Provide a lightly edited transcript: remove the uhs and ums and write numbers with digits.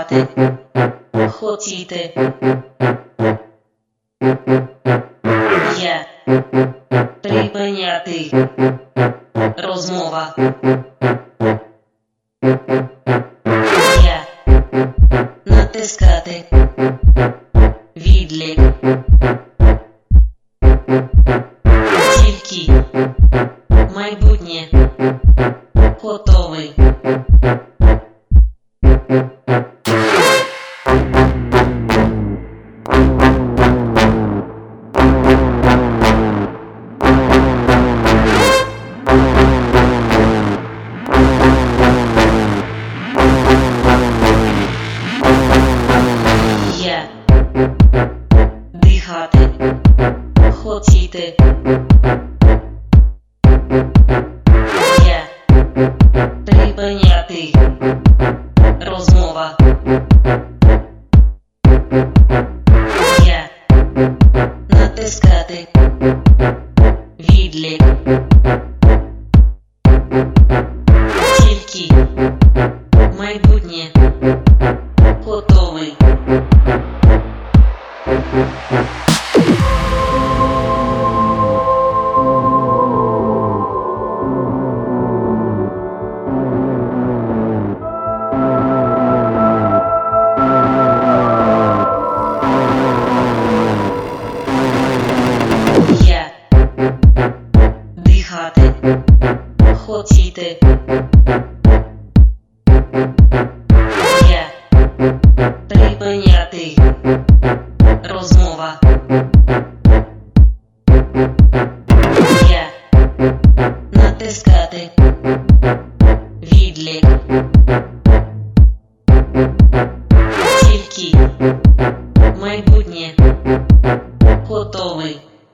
дихати хотіти. Я припиняти розмова. Я натискати відлік. Тільки майбутнє готовий. Я дихати хотіти. Я припиняти розмова. Я натискати відлік. Тільки майбутнє готовий. Я дихати хотіти. Я припиняти розмова.